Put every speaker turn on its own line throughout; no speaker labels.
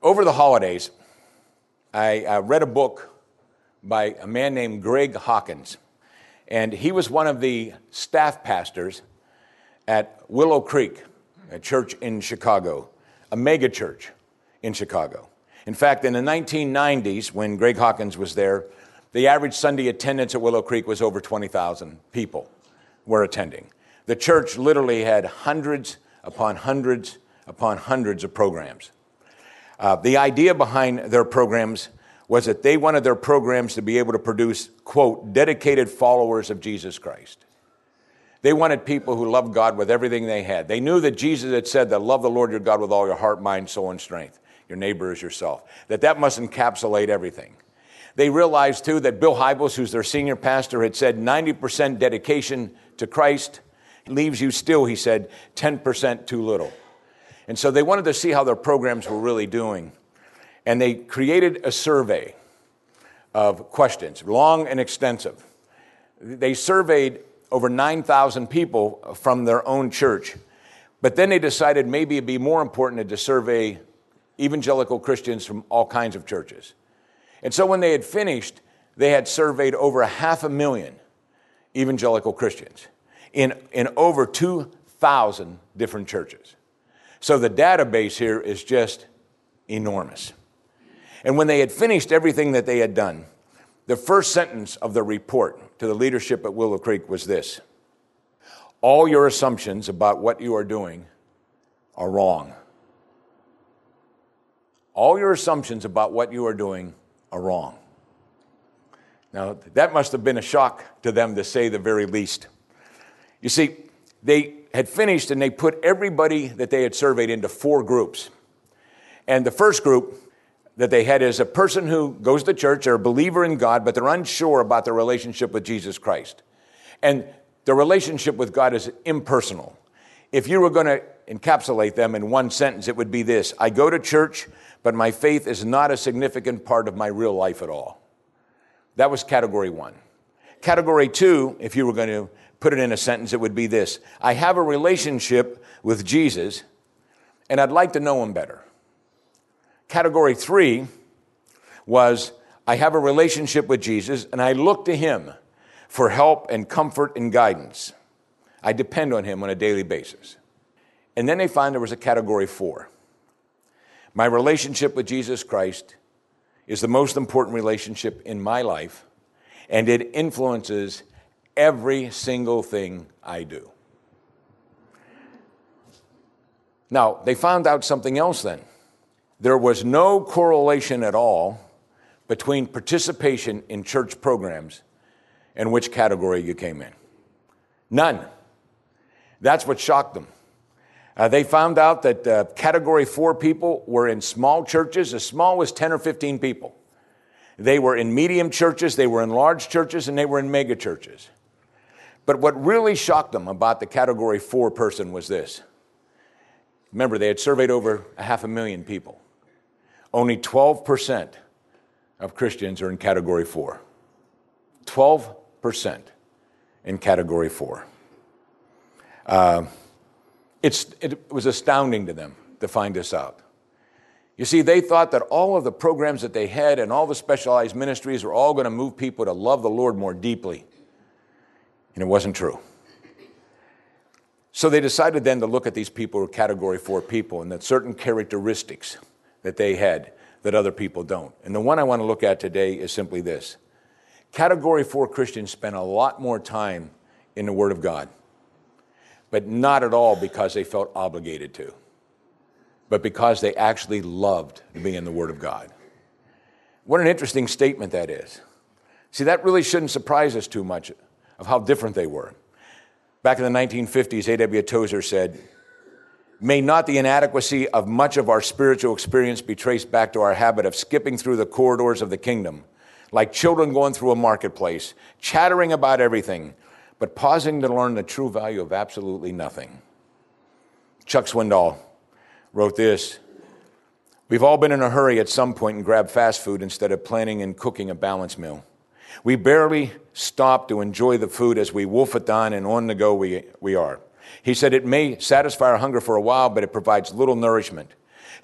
Over the holidays, I read a book by a man named Greg Hawkins, and he was one of the staff pastors at Willow Creek, a church in Chicago, a mega church in Chicago. In fact, in the 1990s, when Greg Hawkins was there, the average Sunday attendance at Willow Creek was over 20,000 people were attending. The church literally had hundreds upon hundreds upon hundreds of programs. The idea behind their programs was that they wanted their programs to be able to produce, quote, dedicated followers of Jesus Christ. They wanted people who loved God with everything they had. They knew that Jesus had said that love the Lord your God with all your heart, mind, soul, and strength. Your neighbor as yourself. That must encapsulate everything. They realized, too, that Bill Hybels, who's their senior pastor, had said 90% dedication to Christ leaves you still, he said, 10% too little. And so they wanted to see how their programs were really doing. And they created a survey of questions, long and extensive. They surveyed over 9,000 people from their own church. But then they decided maybe it'd be more important to survey evangelical Christians from all kinds of churches. And so when they had finished, they had surveyed over 500,000 evangelical Christians in over 2,000 different churches. So the database here is just enormous. And when they had finished everything that they had done, the first sentence of the report to the leadership at Willow Creek was this: all your assumptions about what you are doing are wrong. All your assumptions about what you are doing are wrong. Now, that must have been a shock to them, to say the very least. You see, they had finished and they put everybody that they had surveyed into 4 groups. And the first group that they had is a person who goes to church, they're a believer in God, but they're unsure about their relationship with Jesus Christ. And the relationship with God is impersonal. If you were going to encapsulate them in one sentence, it would be this: I go to church, but my faith is not a significant part of my real life at all. That was category 1. Category 2, if you were going to put it in a sentence, it would be this: I have a relationship with Jesus, and I'd like to know him better. Category 3 was, I have a relationship with Jesus, and I look to him for help and comfort and guidance. I depend on him on a daily basis. And then they found there was a category 4. My relationship with Jesus Christ is the most important relationship in my life, and it influences every single thing I do. Now, they found out something else then. There was no correlation at all between participation in church programs and which category you came in. None. That's what shocked them. They found out that category 4 people were in small churches, as small as 10 or 15 people. They were in medium churches, they were in large churches, and they were in mega churches. But what really shocked them about the category 4 person was this. Remember, they had surveyed over 500,000 people. Only 12% of Christians are in category 4. 12% in category 4. It was astounding to them to find this out. You see, they thought that all of the programs that they had and all the specialized ministries were all going to move people to love the Lord more deeply. And it wasn't true. So they decided then to look at these people who were category 4 people and that certain characteristics that they had that other people don't. And the one I want to look at today is simply this. Category 4 Christians spend a lot more time in the Word of God, but not at all because they felt obligated to, but because they actually loved to be in the Word of God. What an interesting statement that is. See, that really shouldn't surprise us too much of how different they were. Back in the 1950s, A.W. Tozer said, "May not the inadequacy of much of our spiritual experience be traced back to our habit of skipping through the corridors of the kingdom, like children going through a marketplace, chattering about everything, but pausing to learn the true value of absolutely nothing." Chuck Swindoll wrote this: "We've all been in a hurry at some point and grabbed fast food instead of planning and cooking a balanced meal. We barely stop to enjoy the food as we wolf it down, and on the go we are." He said, "It may satisfy our hunger for a while, but it provides little nourishment.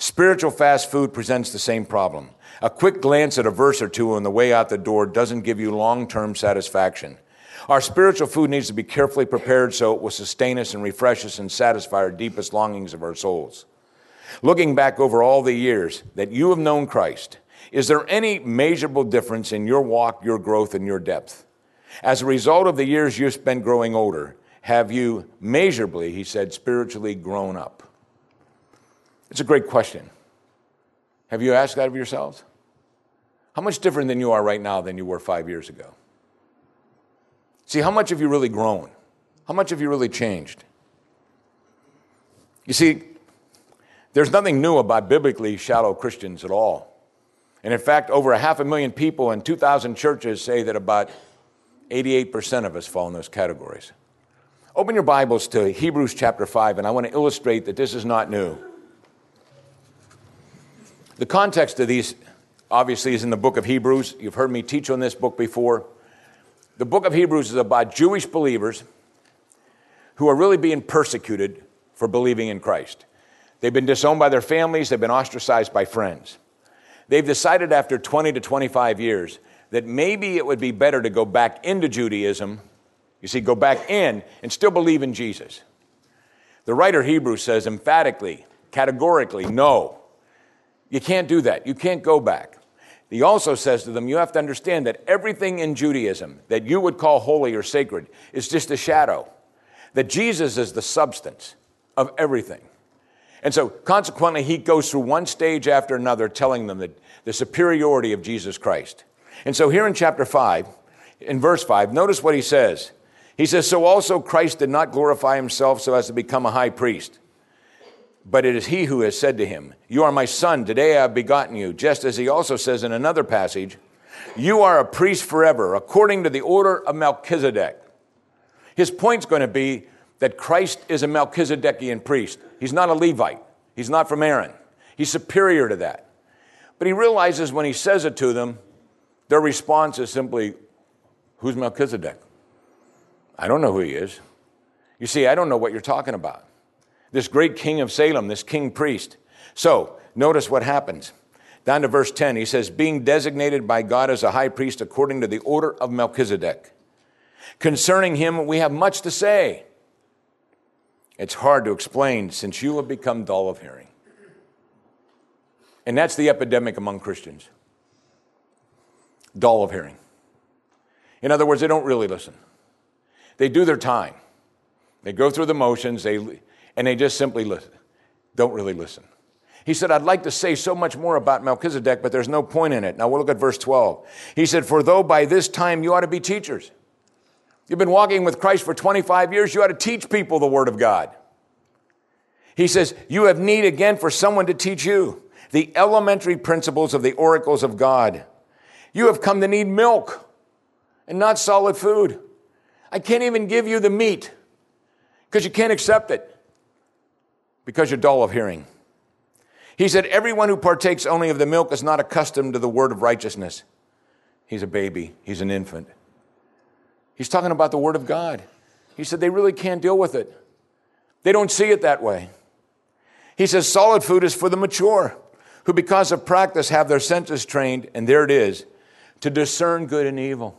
Spiritual fast food presents the same problem. A quick glance at a verse or two on the way out the door doesn't give you long-term satisfaction. Our spiritual food needs to be carefully prepared so it will sustain us and refresh us and satisfy our deepest longings of our souls. Looking back over all the years that you have known Christ, is there any measurable difference in your walk, your growth, and your depth? As a result of the years you've spent growing older, have you measurably, he said, spiritually grown up? It's a great question. Have you asked that of yourselves? How much different than you are right now than you were 5 years ago? See, how much have you really grown? How much have you really changed? You see, there's nothing new about biblically shallow Christians at all. And in fact, over 500,000 people and 2,000 churches say that about 88% of us fall in those categories. Open your Bibles to Hebrews chapter 5, and I want to illustrate that this is not new. The context of these, obviously, is in the book of Hebrews. You've heard me teach on this book before. The book of Hebrews is about Jewish believers who are really being persecuted for believing in Christ. They've been disowned by their families. They've been ostracized by friends. They've decided after 20 to 25 years that maybe it would be better to go back into Judaism, you see, go back in and still believe in Jesus. The writer Hebrews says emphatically, categorically, no. You can't do that. You can't go back. He also says to them, you have to understand that everything in Judaism that you would call holy or sacred is just a shadow, that Jesus is the substance of everything. And so, consequently, he goes through one stage after another telling them that the superiority of Jesus Christ. And so here in chapter 5, in verse 5, notice what he says. He says, so also Christ did not glorify himself so as to become a high priest. But it is he who has said to him, you are my son, today I have begotten you. Just as he also says in another passage, you are a priest forever, according to the order of Melchizedek. His point's going to be that Christ is a Melchizedekian priest. He's not a Levite. He's not from Aaron. He's superior to that. But he realizes when he says it to them, their response is simply, who's Melchizedek? I don't know who he is. You see, I don't know what you're talking about. This great king of Salem, this king priest. So, notice what happens. Down to verse 10, he says, being designated by God as a high priest according to the order of Melchizedek. Concerning him, we have much to say. It's hard to explain since you have become dull of hearing. And that's the epidemic among Christians. Dull of hearing. In other words, they don't really listen. They do their time. They go through the motions, and they just simply don't really listen. He said, I'd like to say so much more about Melchizedek, but there's no point in it. Now we'll look at verse 12. He said, for though by this time you ought to be teachers. You've been walking with Christ for 25 years. You ought to teach people the Word of God. He says, you have need again for someone to teach you the elementary principles of the oracles of God. You have come to need milk and not solid food. I can't even give you the meat because you can't accept it because you're dull of hearing. He said, everyone who partakes only of the milk is not accustomed to the word of righteousness. He's a baby. He's an infant. He's talking about the Word of God. He said they really can't deal with it. They don't see it that way. He says solid food is for the mature, who because of practice have their senses trained, and there it is, to discern good and evil.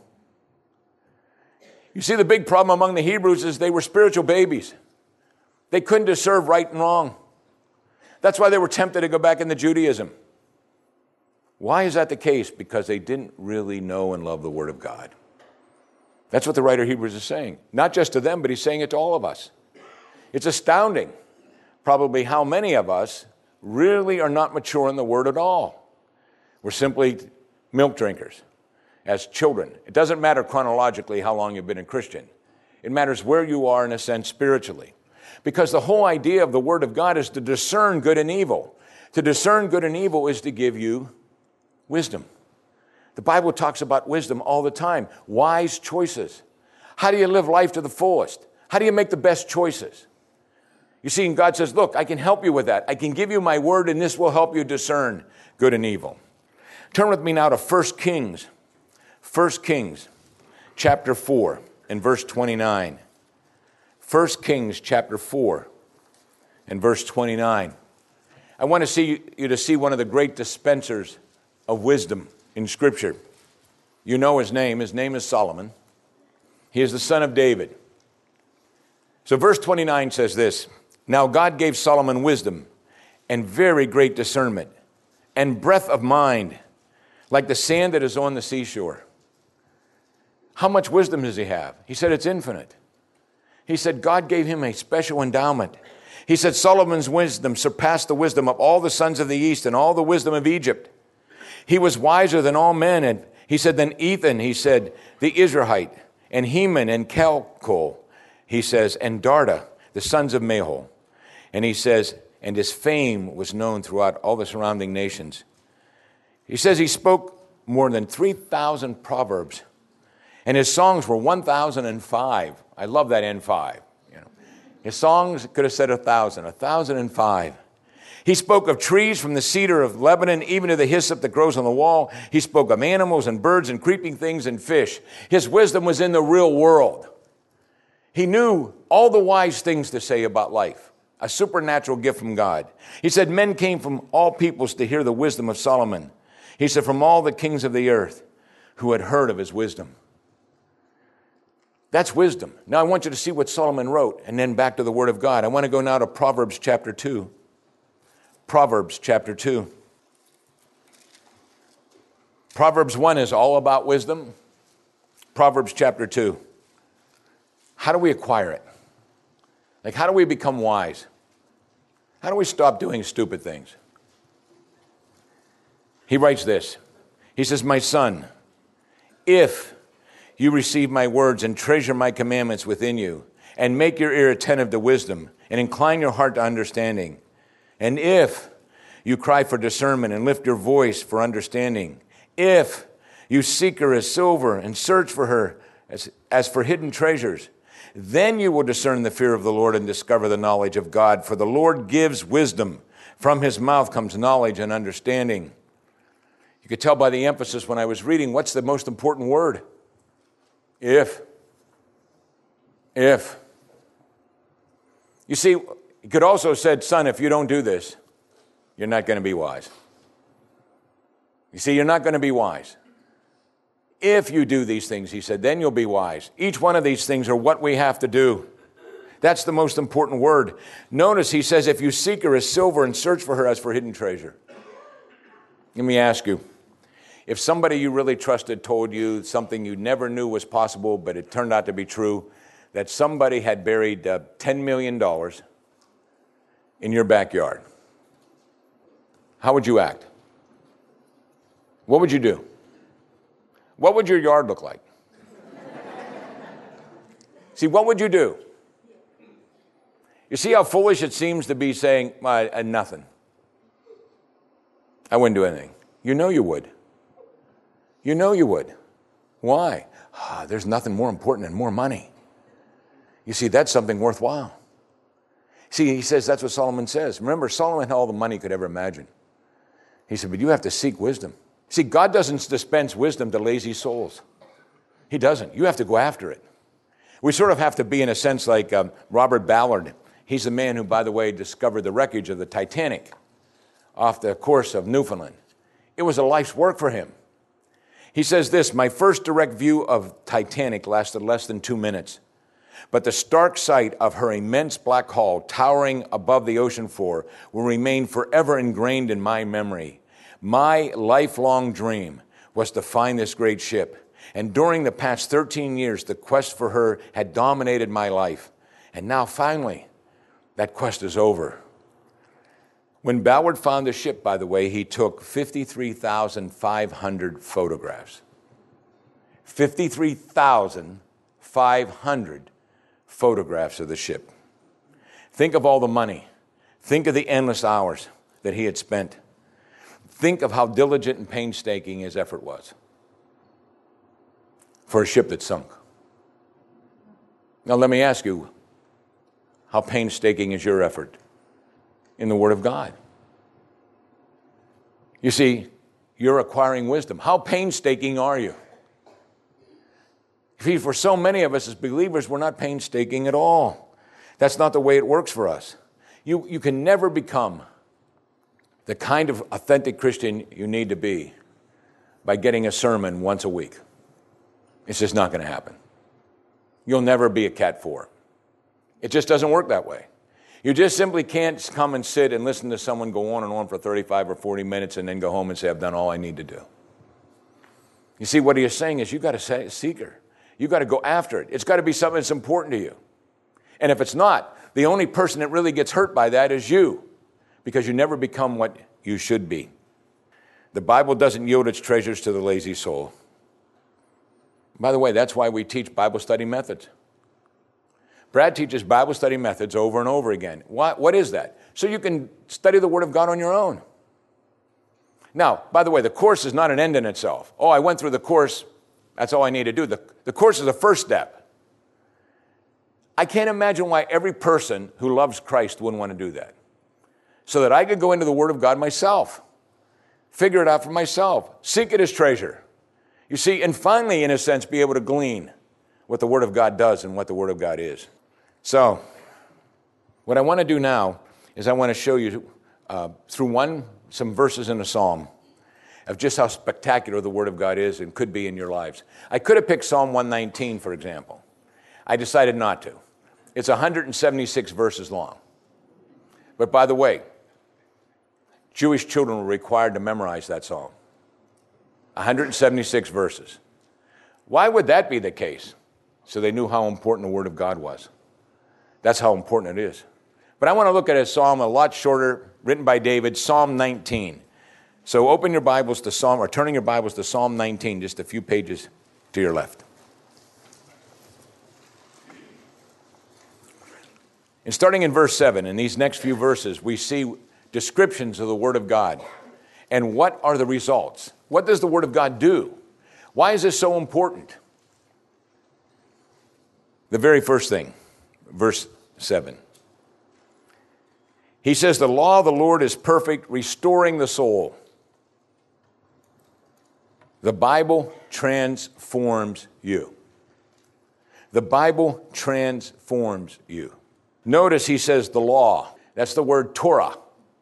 You see, the big problem among the Hebrews is they were spiritual babies. They couldn't discern right and wrong. That's why they were tempted to go back into Judaism. Why is that the case? Because they didn't really know and love the Word of God. That's what the writer of Hebrews is saying. Not just to them, but he's saying it to all of us. It's astounding, probably, how many of us really are not mature in the Word at all. We're simply milk drinkers as children. It doesn't matter chronologically how long you've been a Christian. It matters where you are, in a sense, spiritually. Because the whole idea of the Word of God is to discern good and evil. To discern good and evil is to give you wisdom. The Bible talks about wisdom all the time. Wise choices. How do you live life to the fullest? How do you make the best choices? You see, and God says, look, I can help you with that. I can give you my word, and this will help you discern good and evil. Turn with me now to 1 Kings. 1 Kings, chapter 4, and verse 29. 1 Kings, chapter 4, and verse 29. I want to see you to see one of the great dispensers of wisdom in Scripture. You know his name. His name is Solomon. He is the son of David. So verse 29 says this, "Now God gave Solomon wisdom and very great discernment and breadth of mind, like the sand that is on the seashore." How much wisdom does he have? He said it's infinite. He said God gave him a special endowment. He said Solomon's wisdom surpassed the wisdom of all the sons of the east and all the wisdom of Egypt. He was wiser than all men. And he said, then Ethan, he said, the Israelite, and Heman and Calcol, he says, and Darda, the sons of Mahol. And he says, and his fame was known throughout all the surrounding nations. He says he spoke more than 3,000 proverbs, and his songs were 1,005. I love that N5. His songs could have said 1,000, 1,005. He spoke of trees from the cedar of Lebanon, even to the hyssop that grows on the wall. He spoke of animals and birds and creeping things and fish. His wisdom was in the real world. He knew all the wise things to say about life, a supernatural gift from God. He said, men came from all peoples to hear the wisdom of Solomon. He said, from all the kings of the earth who had heard of his wisdom. That's wisdom. Now I want you to see what Solomon wrote, and then back to the Word of God. I want to go now to Proverbs chapter 2. Proverbs chapter 2. Proverbs 1 is all about wisdom. Proverbs chapter 2. How do we acquire it? Like, how do we become wise? How do we stop doing stupid things? He writes this. He says, my son, if you receive my words and treasure my commandments within you, and make your ear attentive to wisdom, and incline your heart to understanding. And if you cry for discernment and lift your voice for understanding, if you seek her as silver and search for her as for hidden treasures, then you will discern the fear of the Lord and discover the knowledge of God. For the Lord gives wisdom. From his mouth comes knowledge and understanding. You could tell by the emphasis when I was reading, what's the most important word? If. You see, he could also have said, son, if you don't do this, you're not going to be wise. You see, you're not going to be wise. If you do these things, he said, then you'll be wise. Each one of these things are what we have to do. That's the most important word. Notice he says, if you seek her as silver and search for her as for hidden treasure. Let me ask you, if somebody you really trusted told you something you never knew was possible, but it turned out to be true, that somebody had buried $10 million in your backyard, how would you act? What would you do? What would your yard look like? See, what would you do? You see how foolish it seems to be saying, nothing. I wouldn't do anything. You know you would. You know you would. Why? There's nothing more important than more money. You see, that's something worthwhile. See, he says that's what Solomon says. Remember, Solomon had all the money he could ever imagine. He said, but you have to seek wisdom. See, God doesn't dispense wisdom to lazy souls. He doesn't. You have to go after it. We sort of have to be, in a sense, like Robert Ballard. He's the man who, by the way, discovered the wreckage of the Titanic off the coast of Newfoundland. It was a life's work for him. He says this, my first direct view of Titanic lasted less than 2 minutes. But the stark sight of her immense black hull towering above the ocean floor will remain forever ingrained in my memory. My lifelong dream was to find this great ship. And during the past 13 years, the quest for her had dominated my life. And now finally, that quest is over. When Ballard found the ship, by the way, he took 53,500 photographs. 53,500 photographs of the ship. Think of all the money. Think of the endless hours that he had spent. Think of how diligent and painstaking his effort was for a ship that sunk. Now let me ask you, how painstaking is your effort in the Word of God? You see, you're acquiring wisdom. How painstaking are you? For so many of us as believers, we're not painstaking at all. That's not the way it works for us. You can never become the kind of authentic Christian you need to be by getting a sermon once a week. It's just not going to happen. You'll never be a Cat 4. It just doesn't work that way. You just simply can't come and sit and listen to someone go on and on for 35 or 40 minutes and then go home and say, I've done all I need to do. You see, what he is saying is you've got to say, seeker. You've got to go after it. It's got to be something that's important to you. And if it's not, the only person that really gets hurt by that is you, because you never become what you should be. The Bible doesn't yield its treasures to the lazy soul. By the way, that's why we teach Bible study methods. Brad teaches Bible study methods over and over again. What is that? So you can study the Word of God on your own. Now, by the way, the course is not an end in itself. Oh, I went through the course, that's all I need to do. The course is the first step. I can't imagine why every person who loves Christ wouldn't want to do that. So that I could go into the Word of God myself, figure it out for myself, seek it as treasure. You see, and finally, in a sense, be able to glean what the Word of God does and what the Word of God is. So, what I want to do now is I want to show you through some verses in a psalm of just how spectacular the Word of God is and could be in your lives. I could have picked Psalm 119, for example. I decided not to. It's 176 verses long. But by the way, Jewish children were required to memorize that psalm. 176 verses. Why would that be the case? So they knew how important the Word of God was. That's how important it is. But I want to look at a psalm a lot shorter, written by David, Psalm 19. So open your Bibles to Psalm, or turning your Bibles to Psalm 19, just a few pages to your left. And starting in verse 7, in these next few verses, we see descriptions of the Word of God. And what are the results? What does the Word of God do? Why is this so important? The very first thing, verse 7. He says, the law of the Lord is perfect, restoring the soul. The Bible transforms you. The Bible transforms you. Notice he says the law. That's the word Torah.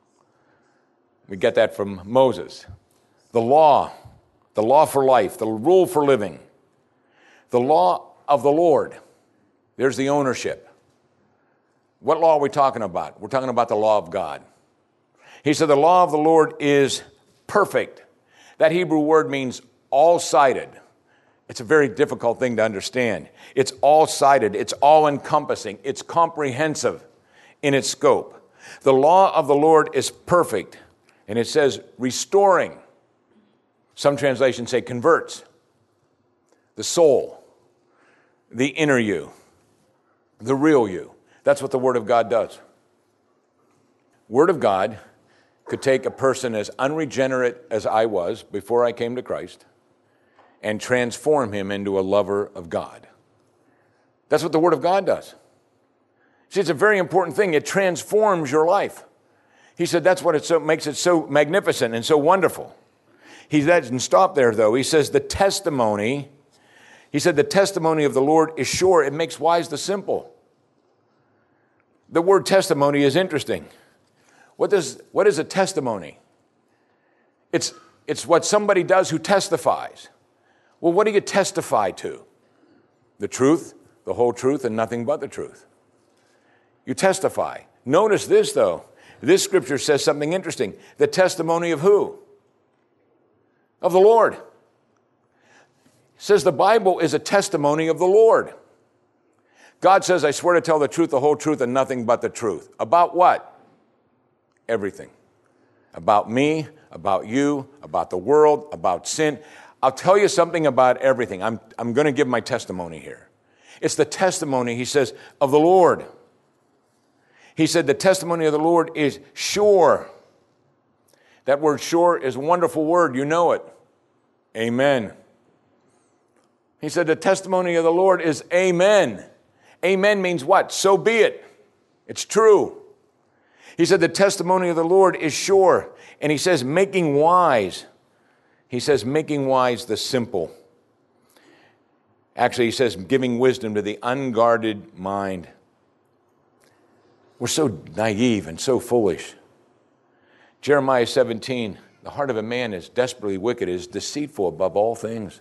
We get that from Moses. The law for life, the rule for living. The law of the Lord. There's the ownership. What law are we talking about? We're talking about the law of God. He said the law of the Lord is perfect. That Hebrew word means all-sided. It's a very difficult thing to understand. It's all-sided. It's all-encompassing. It's comprehensive in its scope. The law of the Lord is perfect. And it says restoring. Some translations say converts. The soul. The inner you. The real you. That's what the Word of God does. Word of God could take a person as unregenerate as I was before I came to Christ and transform him into a lover of God. That's what the Word of God does. See, it's a very important thing. It transforms your life. He said that's what makes it so magnificent and so wonderful. He doesn't stop there, though. He says the testimony of the Lord is sure. It makes wise the simple. The word testimony is interesting. What is a testimony? It's what somebody does who testifies. Well, what do you testify to? The truth, the whole truth, and nothing but the truth. You testify. Notice this, though. This scripture says something interesting. The testimony of who? Of the Lord. It says the Bible is a testimony of the Lord. God says, I swear to tell the truth, the whole truth, and nothing but the truth. About what? Everything. About me, about you, about the world, about sin. I'll tell you something about everything. I'm going to give my testimony here. It's the testimony, he says, of the Lord. He said the testimony of the Lord is sure. That word sure is a wonderful word. You know it. Amen. He said the testimony of the Lord is amen. Amen means what? So be it. It's true. He said the testimony of the Lord is sure. And he says making wise. He says making wise the simple. Actually, he says giving wisdom to the unguarded mind. We're so naive and so foolish Jeremiah 17, the heart of a man is desperately wicked, is deceitful above all things.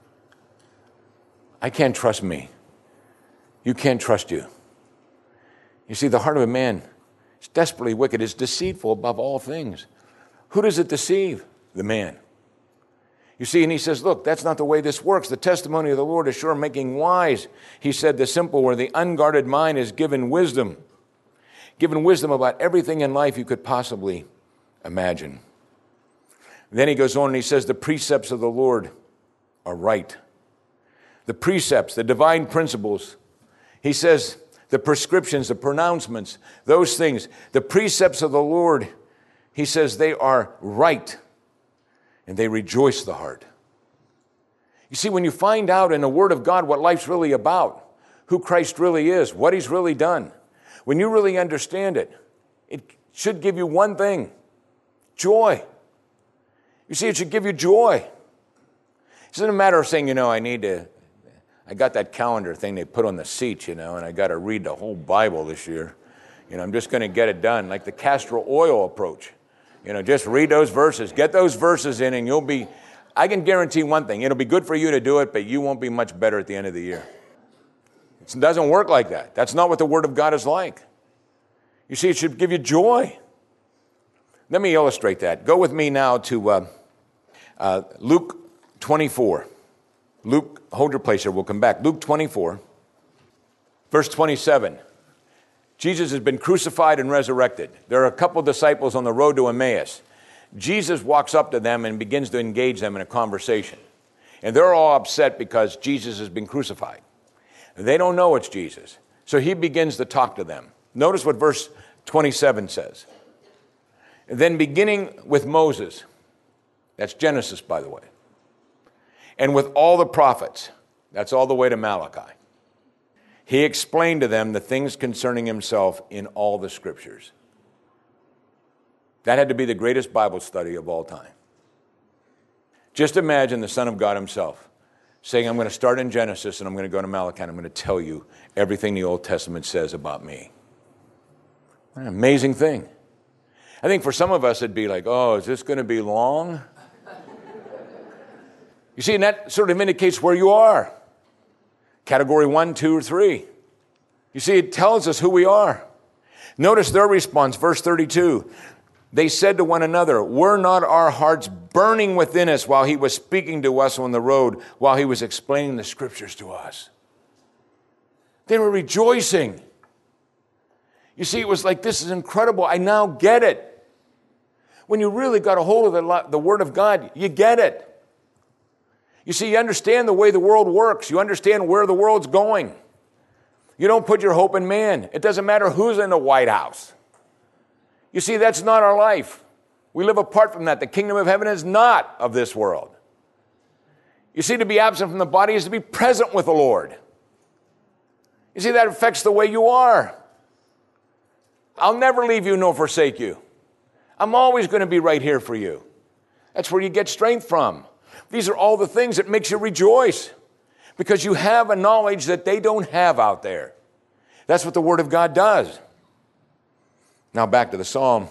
I can't trust me. You can't trust you. You see, the heart of a man is desperately wicked, is deceitful above all things. Who does it deceive? The man. You see, and he says, look, that's not the way this works. The testimony of the Lord is sure, making wise. He said the simple, where the unguarded mind is given wisdom about everything in life you could possibly imagine. Then he goes on and he says, the precepts of the Lord are right. The precepts, the divine principles. He says, the prescriptions, the pronouncements, those things, the precepts of the Lord, he says they are right, and they rejoice the heart. You see, when you find out in the Word of God what life's really about, who Christ really is, what he's really done, when you really understand it, it should give you one thing, joy. You see, it should give you joy. It isn't a matter of saying, I got that calendar thing they put on the seats, and I got to read the whole Bible this year. I'm just going to get it done, like the castor oil approach. Just read those verses, get those verses in, and I can guarantee one thing, it'll be good for you to do it, but you won't be much better at the end of the year. It doesn't work like that. That's not what the Word of God is like. You see, it should give you joy. Let me illustrate that. Go with me now to Luke 24. Luke, hold your place here, we'll come back. Luke 24, verse 27. Jesus has been crucified and resurrected. There are a couple disciples on the road to Emmaus. Jesus walks up to them and begins to engage them in a conversation. And they're all upset because Jesus has been crucified. They don't know it's Jesus. So he begins to talk to them. Notice what verse 27 says. Then beginning with Moses, that's Genesis, by the way, and with all the prophets, that's all the way to Malachi, he explained to them the things concerning himself in all the scriptures. That had to be the greatest Bible study of all time. Just imagine the Son of God himself saying, I'm going to start in Genesis and I'm going to go to Malachi and I'm going to tell you everything the Old Testament says about me. What an amazing thing. I think for some of us it'd be like, oh, is this going to be long? You see, and that sort of indicates where you are. Category 1, 2, or 3. You see, it tells us who we are. Notice their response, verse 32. They said to one another, were not our hearts burning within us while he was speaking to us on the road, while he was explaining the scriptures to us? They were rejoicing. You see, it was like, this is incredible. I now get it. When you really got a hold of the Word of God, you get it. You see, you understand the way the world works. You understand where the world's going. You don't put your hope in man. It doesn't matter who's in the White House. You see, that's not our life. We live apart from that. The kingdom of heaven is not of this world. You see, to be absent from the body is to be present with the Lord. You see, that affects the way you are. I'll never leave you nor forsake you. I'm always going to be right here for you. That's where you get strength from. These are all the things that makes you rejoice because you have a knowledge that they don't have out there. That's what the Word of God does. Now back to the Psalm.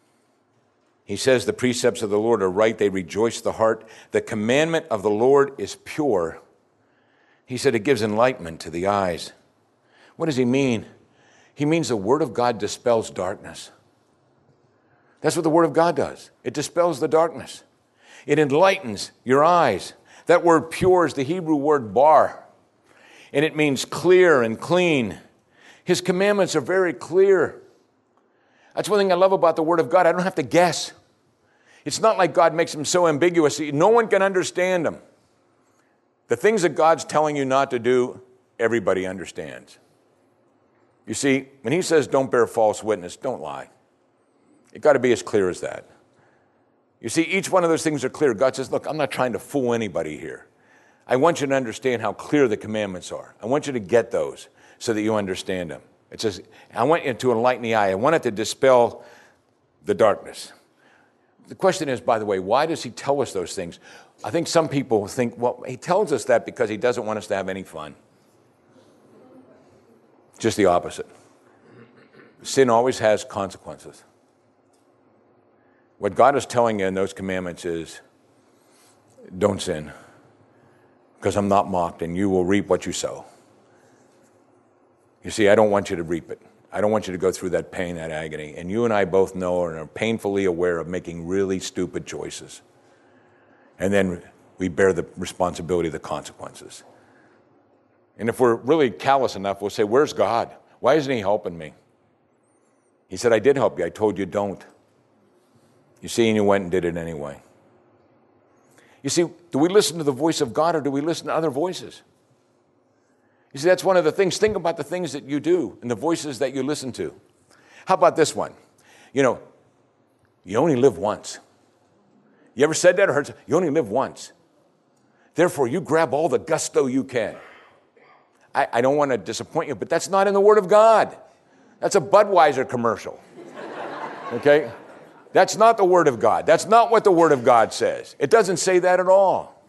He says the precepts of the Lord are right. They rejoice the heart. The commandment of the Lord is pure. He said it gives enlightenment to the eyes. What does he mean? He means the Word of God dispels darkness. That's what the Word of God does. It dispels the darkness. It enlightens your eyes. That word pure is the Hebrew word bar, and it means clear and clean. His commandments are very clear. That's one thing I love about the Word of God. I don't have to guess. It's not like God makes them so ambiguous that no one can understand them. The things that God's telling you not to do, everybody understands. You see, when he says don't bear false witness, don't lie. It's got to be as clear as that. You see, each one of those things are clear. God says, look, I'm not trying to fool anybody here. I want you to understand how clear the commandments are. I want you to get those so that you understand them. It says, I want you to enlighten the eye. I want it to dispel the darkness. The question is, by the way, why does he tell us those things? I think some people think, well, he tells us that because he doesn't want us to have any fun. Just the opposite. Sin always has consequences. What God is telling you in those commandments is, don't sin, because I'm not mocked, and you will reap what you sow. You see, I don't want you to reap it. I don't want you to go through that pain, that agony. And you and I both know and are painfully aware of making really stupid choices. And then we bear the responsibility of the consequences. And if we're really callous enough, we'll say, where's God? Why isn't he helping me? He said, I did help you. I told you don't. You see, and you went and did it anyway. You see, do we listen to the voice of God or do we listen to other voices? You see, that's one of the things. Think about the things that you do and the voices that you listen to. How about this one? You only live once. You ever said that or heard? You only live once. Therefore, you grab all the gusto you can. I don't want to disappoint you, but that's not in the Word of God. That's a Budweiser commercial. Okay? That's not the Word of God. That's not what the Word of God says. It doesn't say that at all.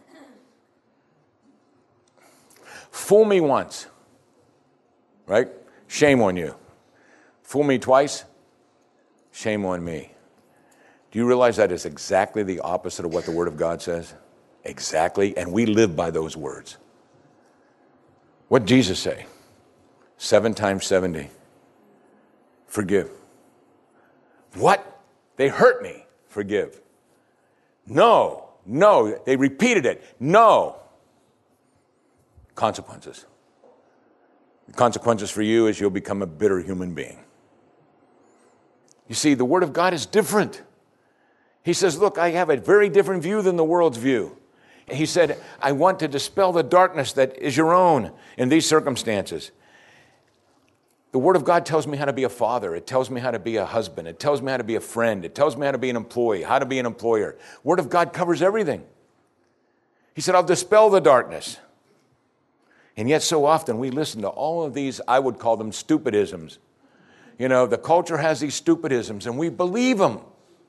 Fool me once, right? Shame on you. Fool me twice, shame on me. Do you realize that is exactly the opposite of what the Word of God says? Exactly, and we live by those words. What did Jesus say? 7 times 70. Forgive. What? They hurt me. Forgive. No. They repeated it. No. Consequences. The consequences for you is you'll become a bitter human being. You see, the Word of God is different. He says, look, I have a very different view than the world's view. He said, I want to dispel the darkness that is your own in these circumstances. The Word of God tells me how to be a father. It tells me how to be a husband. It tells me how to be a friend. It tells me how to be an employee, how to be an employer. Word of God covers everything. He said, I'll dispel the darkness. And yet so often we listen to all of these, I would call them stupidisms. The culture has these stupidisms and we believe them.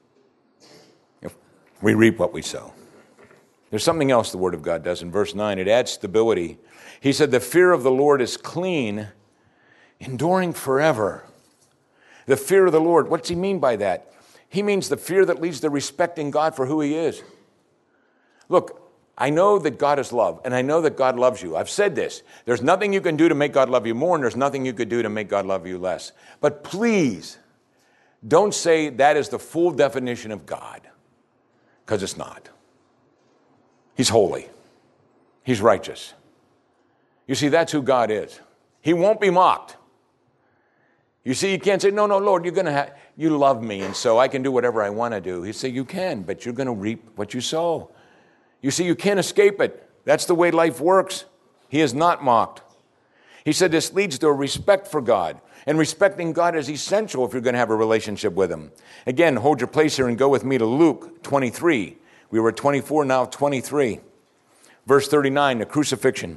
We reap what we sow. There's something else the Word of God does in verse 9. It adds stability. He said, the fear of the Lord is clean, enduring forever. The fear of the Lord, what does he mean by that? He means the fear that leads to respecting God for who he is. Look, I know that God is love, and I know that God loves you. I've said this. There's nothing you can do to make God love you more, and there's nothing you could do to make God love you less. But please, don't say that is the full definition of God, because it's not. He's holy. He's righteous. You see, that's who God is. He won't be mocked. You see, you can't say, no, Lord, you love me, and so I can do whatever I want to do. He say, you can, but you're going to reap what you sow. You see, you can't escape it. That's the way life works. He is not mocked. He said this leads to a respect for God, and respecting God is essential if you're going to have a relationship with him. Again, hold your place here and go with me to Luke 23. We were at 24, now 23. Verse 39, the crucifixion.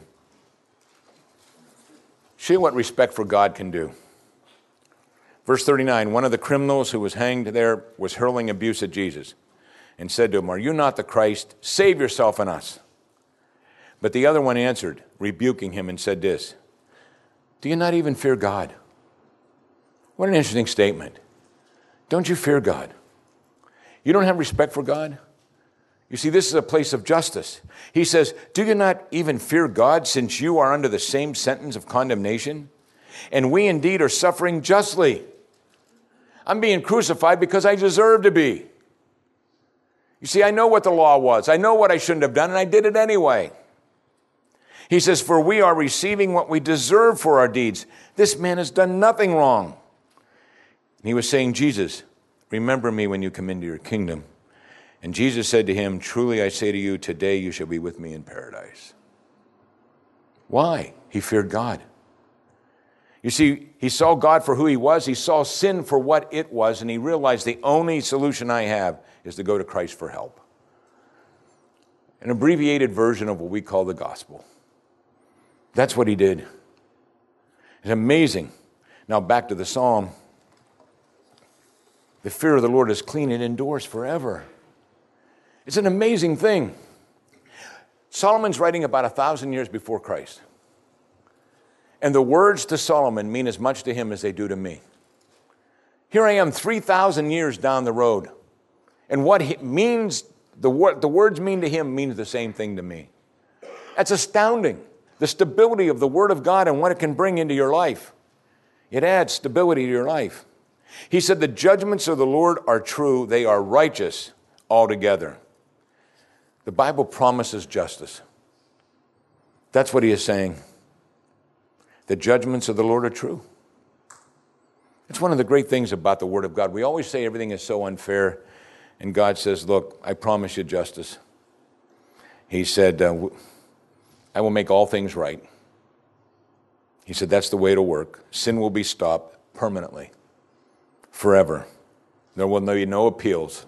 See what respect for God can do. Verse 39, one of the criminals who was hanged there was hurling abuse at Jesus and said to him, are you not the Christ? Save yourself and us. But the other one answered, rebuking him, and said this, do you not even fear God? What an interesting statement. Don't you fear God? You don't have respect for God? You see, this is a place of justice. He says, do you not even fear God, since you are under the same sentence of condemnation? And we indeed are suffering justly. I'm being crucified because I deserve to be. You see, I know what the law was. I know what I shouldn't have done, and I did it anyway. He says, for we are receiving what we deserve for our deeds. This man has done nothing wrong. And he was saying, Jesus, remember me when you come into your kingdom. And Jesus said to him, truly I say to you, today you shall be with me in paradise. Why? He feared God. You see, he saw God for who he was. He saw sin for what it was. And he realized the only solution I have is to go to Christ for help. An abbreviated version of what we call the gospel. That's what he did. It's amazing. Now back to the psalm. The fear of the Lord is clean and endures forever. It's an amazing thing. Solomon's writing about 1,000 years before Christ. And the words to Solomon mean as much to him as they do to me. Here I am 3,000 years down the road. And what he means, the words mean to him means the same thing to me. That's astounding. The stability of the Word of God and what it can bring into your life. It adds stability to your life. He said, the judgments of the Lord are true. They are righteous altogether. The Bible promises justice. That's what he is saying. The judgments of the Lord are true. It's one of the great things about the Word of God. We always say everything is so unfair. And God says, look, I promise you justice. He said, I will make all things right. He said, that's the way to work. Sin will be stopped permanently, forever. There will be no appeals.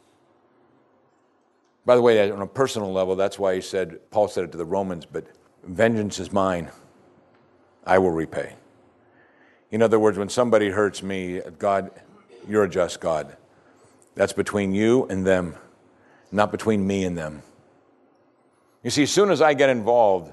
By the way, on a personal level, that's why Paul said it to the Romans, but vengeance is mine. I will repay. In other words, when somebody hurts me, God, you're a just God. That's between you and them, not between me and them. You see, as soon as I get involved,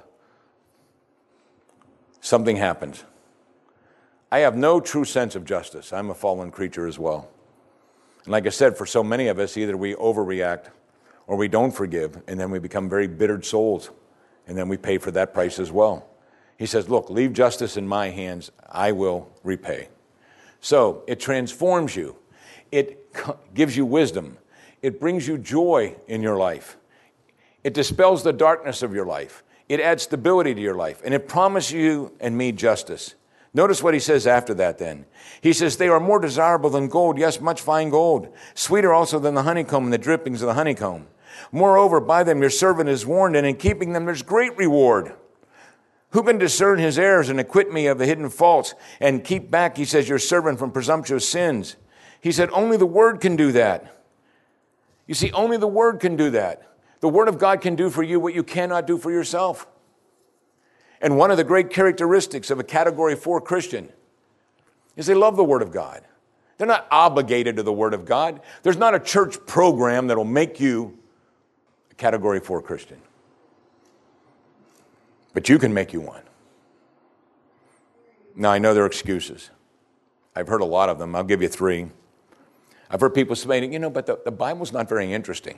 something happens. I have no true sense of justice. I'm a fallen creature as well. And like I said, for so many of us, either we overreact or we don't forgive, and then we become very bittered souls, and then we pay for that price as well. He says, look, leave justice in my hands. I will repay. So it transforms you. It gives you wisdom. It brings you joy in your life. It dispels the darkness of your life. It adds stability to your life. And it promises you and me justice. Notice what he says after that then. He says, they are more desirable than gold, yes, much fine gold. Sweeter also than the honeycomb and the drippings of the honeycomb. Moreover, by them your servant is warned, and in keeping them there's great reward. Who can discern his errors and acquit me of the hidden faults and keep back, he says, your servant from presumptuous sins? He said, only the Word can do that. You see, only the Word can do that. The Word of God can do for you what you cannot do for yourself. And one of the great characteristics of a Category 4 Christian is they love the Word of God. They're not obligated to the Word of God. There's not a church program that will make you a Category 4 Christian. But you can make you one. Now, I know there are excuses. I've heard a lot of them. I'll give you 3. I've heard people saying, but the Bible's not very interesting.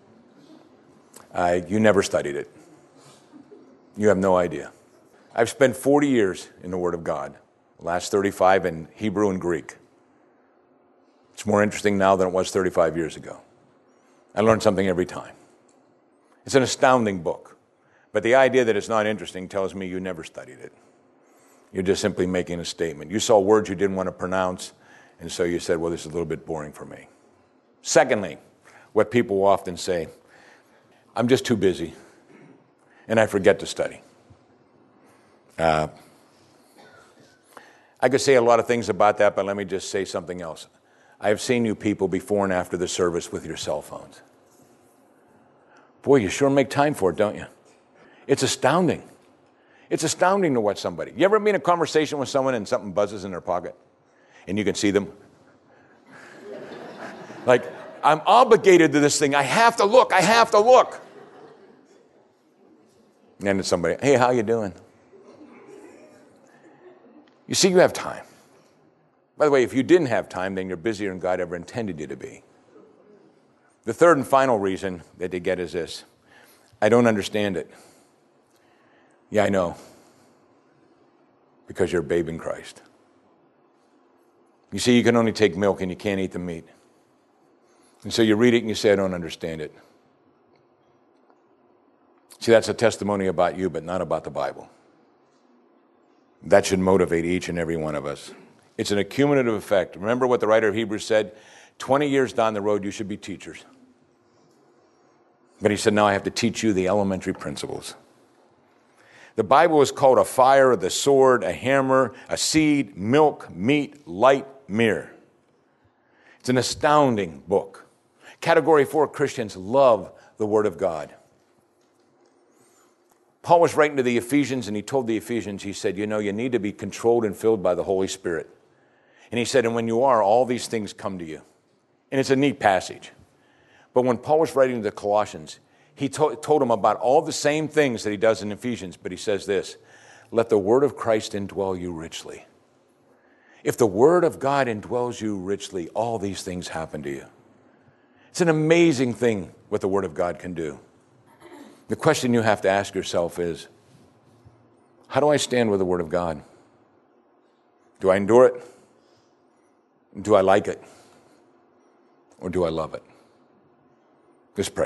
You never studied it. You have no idea. I've spent 40 years in the Word of God, the last 35 in Hebrew and Greek. It's more interesting now than it was 35 years ago. I learn something every time. It's an astounding book. But the idea that it's not interesting tells me you never studied it. You're just simply making a statement. You saw words you didn't want to pronounce, and so you said, well, this is a little bit boring for me. Secondly, what people will often say, I'm just too busy, and I forget to study. I could say a lot of things about that, but let me just say something else. I have seen you people before and after the service with your cell phones. Boy, you sure make time for it, don't you? It's astounding. It's astounding to watch somebody. You ever be in a conversation with someone and something buzzes in their pocket and you can see them? Like, I'm obligated to this thing. I have to look. And then it's somebody, hey, how you doing? You see, you have time. By the way, if you didn't have time, then you're busier than God ever intended you to be. The third and final reason that they get is this. I don't understand it. Yeah, I know. Because you're a babe in Christ. You see, you can only take milk and you can't eat the meat. And so you read it and you say, I don't understand it. See, that's a testimony about you, but not about the Bible. That should motivate each and every one of us. It's an accumulative effect. Remember what the writer of Hebrews said? 20 years down the road, you should be teachers. But he said, now I have to teach you the elementary principles. The Bible is called a fire, the sword, a hammer, a seed, milk, meat, light, mirror. It's an astounding book. Category 4 Christians love the Word of God. Paul was writing to the Ephesians, and he told the Ephesians, he said, you need to be controlled and filled by the Holy Spirit. And he said, and when you are, all these things come to you. And it's a neat passage. But when Paul was writing to the Colossians, he told them about all the same things that he does in Ephesians, but he says this, let the word of Christ indwell you richly. If the word of God indwells you richly, all these things happen to you. It's an amazing thing what the Word of God can do. The question you have to ask yourself is, how do I stand with the Word of God? Do I endure it? Do I like it? Or do I love it? Let's pray.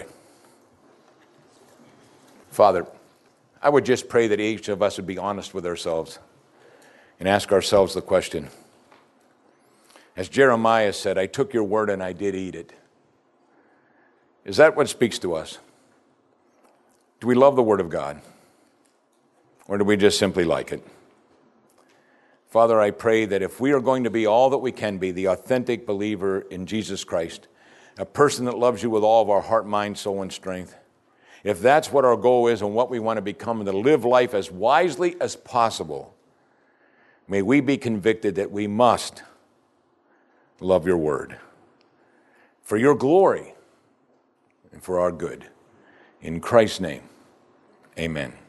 Father, I would just pray that each of us would be honest with ourselves and ask ourselves the question. As Jeremiah said, I took your word and I did eat it. Is that what speaks to us? Do we love the Word of God? Or do we just simply like it? Father, I pray that if we are going to be all that we can be, the authentic believer in Jesus Christ, a person that loves you with all of our heart, mind, soul, and strength, if that's what our goal is and what we want to become, and to live life as wisely as possible, may we be convicted that we must love your word for your glory and for our good. In Christ's name, amen.